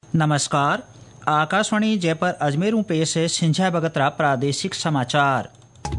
नमस्कार। आकाशवाणी जयपुर अजमेर पेश है सिंझा बगतरा प्रादेशिक समाचार।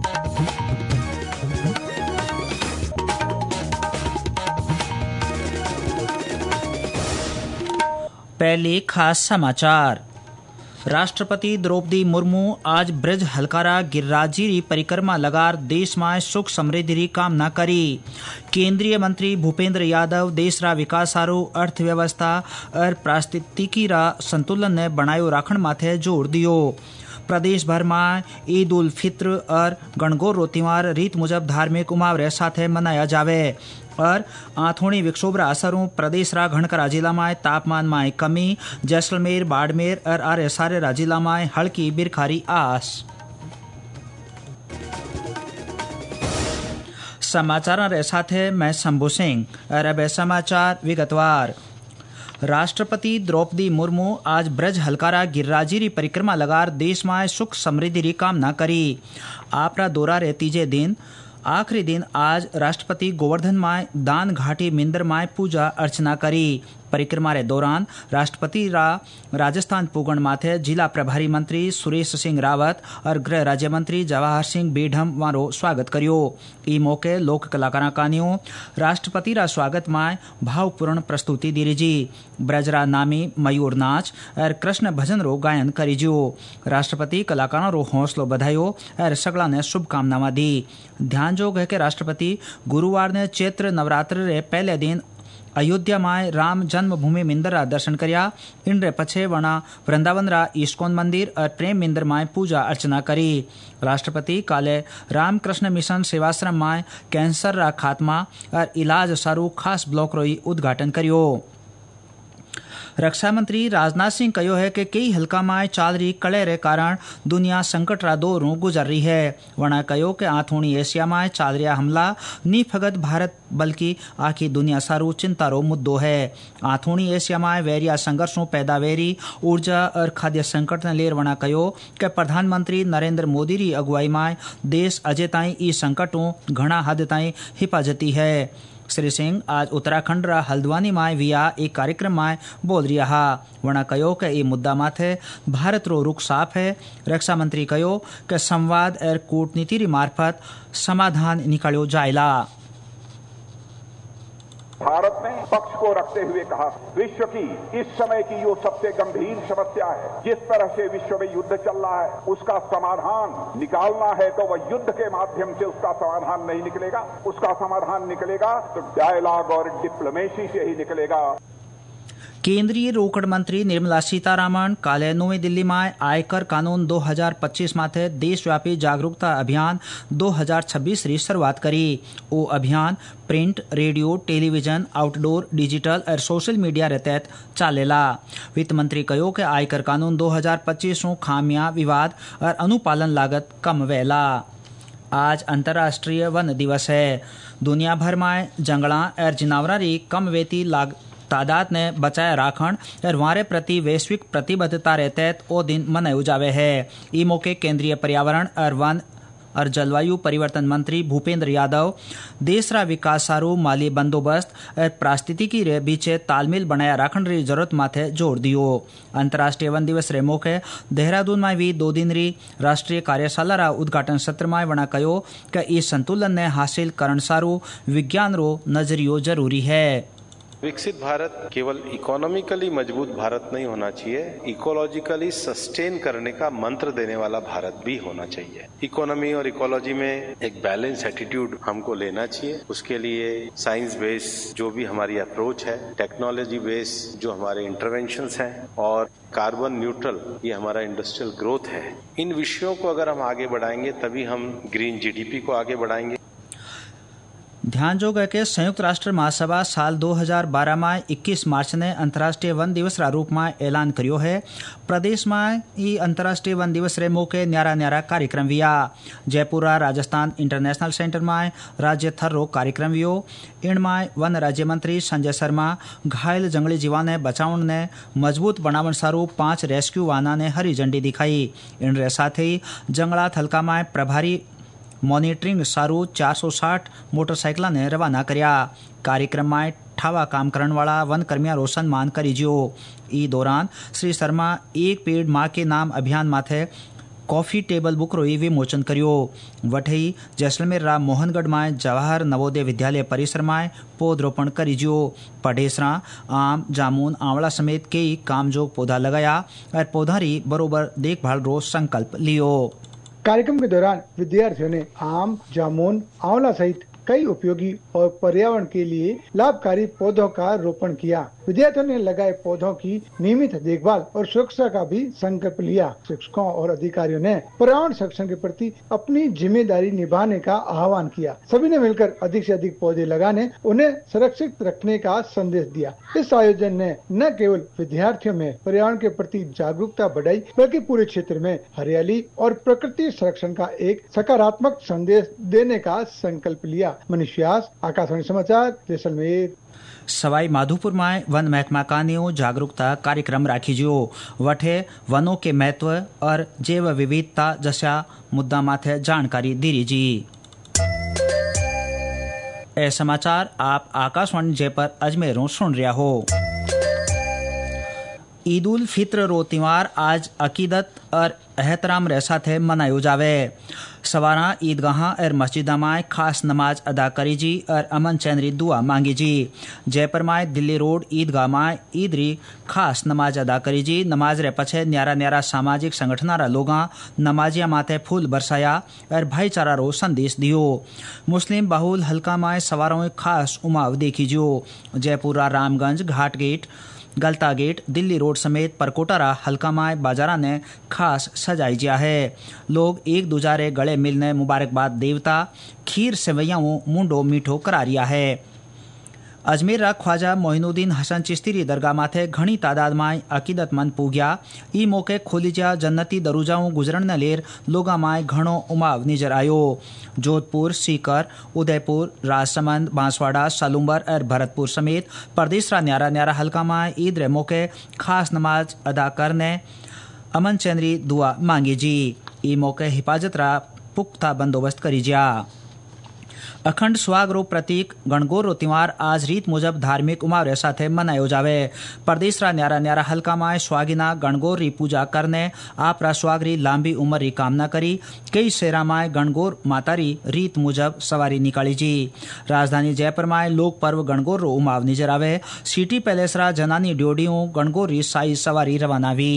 पहले खास समाचार। राष्ट्रपति द्रौपदी मुर्मू आज ब्रज हलकारा गिरिराजी परिक्रमा लगार देश में सुख समृद्धि री कामना करी। केंद्रीय मंत्री भूपेंद्र यादव देश रा विकास आरो अर्थव्यवस्था और पारिस्थितिकी रा संतुलन ने बनायो राखण माथे जोर दियो। प्रदेश भर में ईद उल फित्र और गणगौर रो त्योहार रीत मुजब धार्मिक उमावरे साथे मनाया जावे और आथोणी विक्षोभ असरों प्रदेश रा घनकरा जिला में तापमान में कमी, जैसलमेर, बाड़मेर और आरे सारे जिला में हल्की बिरखारी आस। समाचार रे साथे मैं शंभू सिंह और अब समाचार विगतवार। राष्ट्रपति द्रौपदी मुर्मू आज ब्रज हलकारा गिरिराजी री परिक्रमा लगार देश में सुख समृद्धि री कामना करी। आपरा दौरा रे तीजे दिन आखिरी दिन आज राष्ट्रपति गोवर्धन माय दान घाटी मिंदर माय पूजा अर्चना करी। परिक्रमा रे दौरान राष्ट्रपति राजस्थान पुगण माथे जिला प्रभारी मंत्री सुरेश सिंह रावत और गृह राज्य मंत्री जवाहर सिंह बेढम वारो स्वागत करियो। ई मौके लोक कलाकारा कानियो राष्ट्रपति रा स्वागत माय भावपूर्ण प्रस्तुति दीरीजी। ब्रजरा नामी मयूर नाच और कृष्ण भजन रो गायन करीजो। राष्ट्रपति कलाकारों रो हौसलो बधायो और सगला ने शुभकामनावां दी। ध्यान जोग है कि राष्ट्रपति गुरुवार ने चैत्र नवरात्र रे पहले दिन अयोध्या में राम जन्मभूमि मिंदर रा दर्शन कर्या। इन रे पछे वना वृंदावन रा इस्कॉन मंदिर और प्रेम मिंदर में पूजा अर्चना करी। राष्ट्रपति काले रामकृष्ण मिशन सेवाश्रम में कैंसर रा खात्मा और इलाज सारू खास ब्लॉक रो उद्घाटन करियो। रक्षा मंत्री राजनाथ सिंह कहो है कि कई हल्का में चाल रही कड़े रे कारण दुनिया संकट रा दौरों गुजर रही है। वना कहो कि आथोणी एशिया में चाल रहा हमला नी फगत भारत बल्कि आखी दुनिया सारू चिंता रो मुद्दो है। आथोणी एशिया में वैरिया संघर्षों पैदा वेरी ऊर्जा और खाद्य संकट ने लेर वना कहो कि प्रधानमंत्री नरेंद्र मोदी री अगुवाई में देश अजे ताई ई संकटों घना हद ताई हिफाजती है। श्री सिंह आज उत्तराखंड रा हल्द्वानी में विया एक कार्यक्रम में बोल रहा। वना कहो कि ये मुद्दा माथे भारत रो रुख साफ है। रक्षा मंत्री कहो कि संवाद और कूटनीति री मार्फत समाधान निकालो जायला। भारत ने पक्ष को रखते हुए कहा, विश्व की इस समय की जो सबसे गंभीर समस्या है, जिस तरह से विश्व में युद्ध चल रहा है, उसका समाधान निकालना है तो वह युद्ध के माध्यम से उसका समाधान नहीं निकलेगा। उसका समाधान निकलेगा तो डायलॉग और डिप्लोमेसी से ही निकलेगा। केंद्रीय रोकड़ मंत्री निर्मला सीतारामन काले नई दिल्ली में आयकर कानून 2025 माथे देशव्यापी जागरूकता अभियान 2026 री शुरुआत करी। वो अभियान print, radio, television, outdoor, digital और सोशल मीडिया रे तहत चालेला। वित्त मंत्री कहो कि आयकर कानून 2025 खामियां, विवाद और अनुपालन लागत कम वेला। आज अंतर्राष्ट्रीय वन दिवस है। दुनिया भर में जंगला और जिनावरा री कम वेती तादाद ने बचाए राखण और वारे प्रति वैश्विक प्रतिबद्धता रे तहत ओ दिन मनायो जावे है। ई मौके केंद्रीय पर्यावरण और वन और जलवायु परिवर्तन मंत्री भूपेंद्र यादव देश रा विकास सारू माली बंदोबस्त और पारिस्थितिकी रे बीचे तालमेल बनाया राखण री जरूरत माथे जोर दियो। अंतर्राष्ट्रीय वन दिवस रे मौके देहरादून में भी 2 दिन री राष्ट्रीय कार्यशाला रा उद्घाटन सत्र में वना कहो कि इस संतुलन ने हासिल करण सारू विज्ञान रो नजरियो जरूरी है। विकसित भारत केवल इकोनॉमिकली मजबूत भारत नहीं होना चाहिए, इकोलॉजिकली सस्टेन करने का मंत्र देने वाला भारत भी होना चाहिए। इकोनॉमी और इकोलॉजी में एक बैलेंस एटीट्यूड हमको लेना चाहिए। उसके लिए साइंस बेस जो भी हमारी अप्रोच है, टेक्नोलॉजी बेस जो हमारे इंटरवेंशंस हैं और कार्बन न्यूट्रल ये हमारा इंडस्ट्रियल ग्रोथ है। इन विषयों को अगर हम आगे बढ़ाएंगे तभी हम ग्रीन जीडीपी को आगे बढ़ाएंगे। ध्यान जोग है कि संयुक्त राष्ट्र महासभा साल 2012 में 21 मार्च ने अंतर्राष्ट्रीय वन दिवस रा रूप में ऐलान करियो है। प्रदेश में ई अंतर्राष्ट्रीय वन दिवस रे मौके न्यारा कार्यक्रम विया। जयपुर राजस्थान इंटरनेशनल सेंटर में राज्य थर रो कार्यक्रम वियो। इन में वन राज्य मंत्री संजय शर्मा घायल जंगली जीवा ने बचावन ने मजबूत बनावन सारू 5 रेस्क्यू वाहना ने हरी झंडी दिखाई। इन रे साथ ही जंगला हल्का में प्रभारी मॉनिटरिंग सारू 460 मोटरसाइकिल ने रवाना कर्या। कार्यक्रम में अठावा काम करण वाला वन कर्मियों रो सम्मान करी जियो। ई दौरान श्री शर्मा एक पेड़ माँ के नाम अभियान माथे कॉफी टेबल बुक रो विमोचन करियो। वठई जैसलमेर रा मोहनगढ़ में जवाहर नवोदय विद्यालय परिसर में पौधरोपण करीजियो। पढ़ेसरा आम जामुन आंवला समेत कई कामजोग पौधा लगाया और पौधारी बरोबर देखभाल रो संकल्प लियो। कार्यक्रम के दौरान विद्यार्थियों ने आम जामुन आंवला सहित कई उपयोगी और पर्यावरण के लिए लाभकारी पौधों का रोपण किया। विद्यार्थियों ने लगाए पौधों की नियमित देखभाल और सुरक्षा का भी संकल्प लिया। शिक्षकों और अधिकारियों ने पर्यावरण संरक्षण के प्रति अपनी जिम्मेदारी निभाने का आह्वान किया। सभी ने मिलकर अधिक से अधिक पौधे लगाने, उन्हें सुरक्षित रखने का संदेश दिया। इस आयोजन ने न केवल विद्यार्थियों में पर्यावरण के प्रति जागरूकता बढ़ाई, बल्कि पूरे क्षेत्र में हरियाली और प्रकृति संरक्षण का एक सकारात्मक संदेश देने का संकल्प लिया। मनीष व्यास, आकाशवाणी समाचार, जैसलमेर। सवाई माधोपुर में वन महकमा का न्यू जागरूकता कार्यक्रम राखी जियो। वठे वनों के महत्व और जैव विविधता जैसा मुद्दा माथे जानकारी दी जी। ए समाचार आप आकाशवाणी जयपुर अजमेरों सुन रहा हो। ईद उल फित्र रो त्योहार आज अकीदत और एहतराम रे साथे मनायो जावे। सवारा ईदगाह और मस्जिदा में खास नमाज अदा करी जी और अमन चैनरी दुआ मांगी जी। जयपुर में दिल्ली रोड ईदगाह में ईदरी खास नमाज अदा करी जी। नमाज रे पछे न्यारा न्यारा सामाजिक संगठन रा लोगा नमाजिया माथे फूल बरसाया और भाईचारा रो संदेश दियो। मुस्लिम बहुल हल्का में सवारों खास उमाव देखी जो। जयपुर रा Ramganj Ghat gate Galta gate Delhi road समेत परकोटारा हल्का में बाजारा ने खास सजाई जिया है। लोग एक दूसरे गले मिलने मुबारकबाद देवता खीर सेवैयाओं मुंडो मीठो करा रिया है। अजमेर रा ख्वाजा मोइनुद्दीन हसन चिश्ती दरगाह माथे घनी तादाद में अकीदतमंद पूग्या। ई मौके खोलीजा जन्नती दरूजाओं गुजरण न लेर लोगा में घणो उमाव नजर आयो। जोधपुर, सीकर, उदयपुर, राजसमंद, बांसवाड़ा, सालुम्बर और भरतपुर समेत प्रदेश रा न्यारा न्यारा हल्का में ईद रे मौके खास नमाज अदा करने अमन चैनरी दुआ मांगी जी। ई मौके हिफाजत रा पुख्ता बंदोबस्त करी जा। अखंड स्वाग रो प्रतीक गणगौर रो त्योहार आज रीत मुजब धार्मिक उमाव रे साथे मनायो जावे। प्रदेश रा न्यारा न्यारा हल्का में स्वागिना गणगौर री पूजा करने आप रा स्वाग री लांबी उम्र री कामना करी। कई शेरा में गणगौर माता री रीत मुजब सवारी निकाली जी। राजधानी जयपुर में लोक पर्व गणगौर रो उमाव नजर आवे। सिटी पैलेस रा जनानी ड्योडियों गणगौर री साई सवारी रवाना हुई।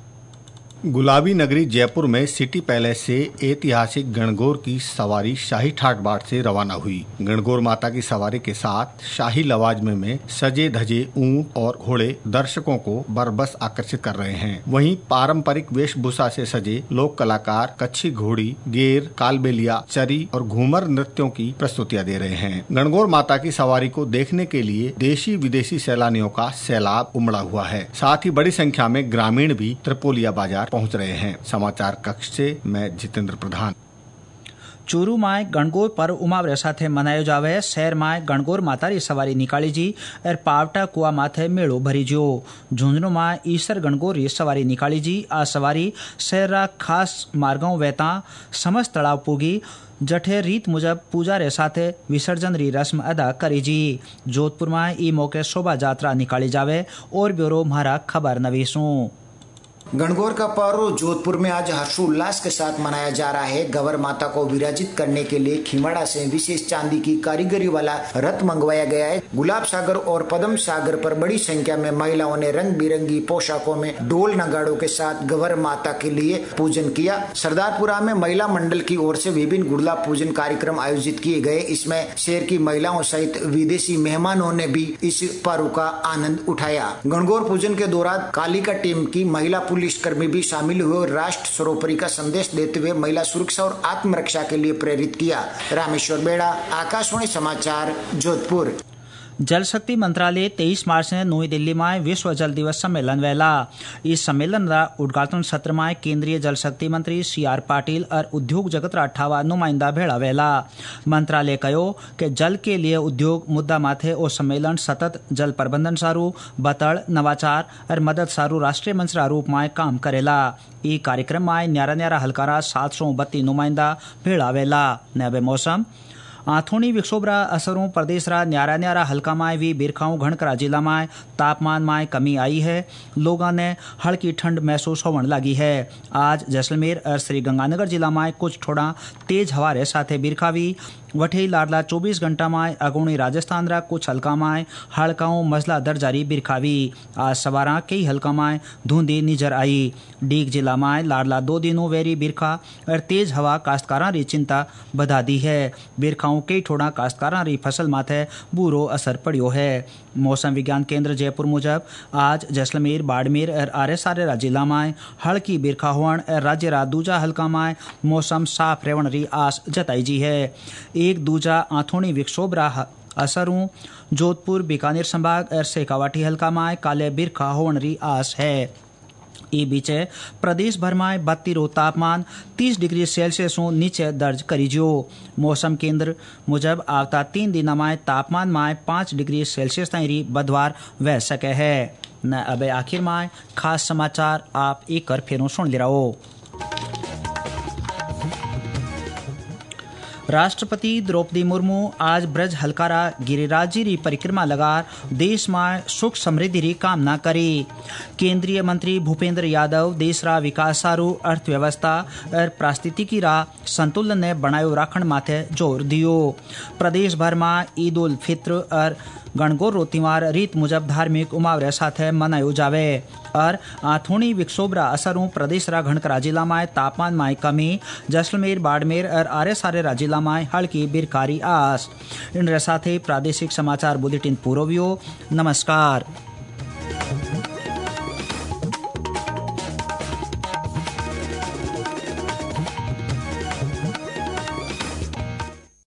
गुलाबी नगरी जयपुर में सिटी पैलेस से ऐतिहासिक गणगौर की सवारी शाही ठाट बाट से रवाना हुई। गणगौर माता की सवारी के साथ शाही लवाजमे में सजे धजे ऊंट और घोड़े दर्शकों को बरबस आकर्षित कर रहे हैं। वहीं पारंपरिक वेशभूषा से सजे लोक कलाकार कच्छी घोड़ी, गेर, कालबेलिया, चरी और घूमर नृत्यों की प्रस्तुतियां दे रहे हैं। गणगौर माता की सवारी को देखने के लिए देशी विदेशी सैलानियों का सैलाब उमड़ा हुआ है। साथ ही बड़ी संख्या में ग्रामीण भी त्रिपोलिया बाजार पहुंच रहे हैं। समाचार कक्ष से मैं जितेंद्र प्रधान। चूरू में गणगौर पर्व उमाव रे साथे मनायो जावे। शहर में गणगौर माता री सवारी निकाली जी और पावटा कुआ माथे मेड़ो भरी जो। झुंझुनू में ईसर गणगौर री सवारी निकाली जी। आ सवारी शहर रा खास मार्गों वेता समस्त तलाव पूगी। जठे रीत मुजब पूजा रे साथे विसर्जन री रस्म अदा करी जी। जोधपुर में ई मौके शोभा यात्रा निकाली जावे। और ब्यूरो म्हारा खबर नवीसू। गणगौर का पर्व जोधपुर में आज हर्षोल्लास के साथ मनाया जा रहा है। गवर माता को विराजित करने के लिए खिमाड़ा से विशेष चांदी की कारीगरी वाला रथ मंगवाया गया है। गुलाब सागर और पद्म सागर पर बड़ी संख्या में महिलाओं ने रंग बिरंगी पोशाकों में ढोल नगाड़ों के साथ गवर माता के लिए पूजन किया। सरदारपुरा में महिला मंडल की ओर से विभिन्न गुड़ला पूजन कार्यक्रम आयोजित किए गए। इसमें शहर की महिलाओं सहित विदेशी मेहमानों ने भी इस पर्व का आनंद उठाया। गणगौर पूजन के दौरान कालिका टीम की महिला पुलिस कर्मी भी शामिल हुए और राष्ट्र सर्वोपरि का संदेश देते हुए महिला सुरक्षा और आत्मरक्षा के लिए प्रेरित किया। रामेश्वर बेड़ा, आकाशवाणी समाचार, जोधपुर। जल शक्ति मंत्रालय 23 मार्च ने नई दिल्ली में विश्व जल दिवस सम्मेलन वेला। इस सम्मेलन का उद्घाटन सत्र में केंद्रीय जल शक्ति मंत्री CR पाटिल और उद्योग जगत रा 58 नुमाइंदा भेड़ा वेला। मंत्रालय कहो कि जल के लिए उद्योग मुद्दा माथे और सम्मेलन सतत जल प्रबंधन सारू बतड़ नवाचार और मदद सारू राष्ट्रीय मंच रा रूप में काम करेला। ई कार्यक्रम में न्यारा न्यारा हल्कारा 732 नुमाइंदा भेड़ा वेला। नबे मौसम आथोनी विक्षोभरा असरों प्रदेश रा न्यारा न्यारा हल्का माय भी बिरखाऊ घणकरा जिला में तापमान में कमी आई है। लोगों ने हल्की ठंड महसूस होने लगी है। आज जैसलमेर और श्रीगंगानगर जिला में कुछ थोड़ा तेज हवारे साथे बिरखावी वठे लाडला 24 घंटा में अगुणी राजस्थान रा कुछ हल्का में हल्काओं मजला दर्जारी बिरखावी। आज सवारा कई हल्का में धुंधी नजर आई। डीग जिला में लाडला 2 दिनों वेरी बिरखा और तेज हवा काश्तकारां री चिंता बढ़ा दी है। बिरखाओं कई थोड़ा काश्तकारां री फसल माथे बुरो असर पड़ियो है। मौसम विज्ञान केंद्र जयपुर मुजब आज जैसलमेर बाड़मेर और आरे सारे जिला में हल्की बिरखा होवन और राज्य रा दूजा हल्का में मौसम साफ रहने री आस जताई जी है। एक दूजा आथोनी विक्षोभ रा असरों जोधपुर बीकानेर संभाग और शेखावाटी हल्का में काले बिरखा होने री आस है। ई बीचे प्रदेश भर में 32 तापमान 30 डिग्री सेल्सियस नीचे दर्ज करी जो। मौसम केंद्र मुजब आवता 3 दिन में तापमान में 5 डिग्री सेल्सियस तक बदवार वह सके है। न अब आखिर में खास समाचार आप एक कर फेरों सुन ले रहो। राष्ट्रपति द्रौपदी मुर्मू आज ब्रज हलकारा गिरिराज री परिक्रमा लगार देश में सुख समृद्धि री कामना करी। केंद्रीय मंत्री भूपेंद्र यादव देश रा विकास सारू अर्थव्यवस्था और पारिस्थितिकी रा संतुलन ने बनायो राखण माथे जोर दियो। प्रदेश भर में ईद उल फित्र और गणगौर रो त्योहार रीत मुजब धार्मिक उमावरे साथे मनायो जावे और आथोनी विक्षोभरा असरों प्रदेश रा घणकरा जिला में तापमान में कमी जैसलमेर बाड़मेर और आरे सारे जिला में हल्की बिरकारी आस। इन साथे प्रादेशिक समाचार बुलेटिन पूरो हुयो। नमस्कार।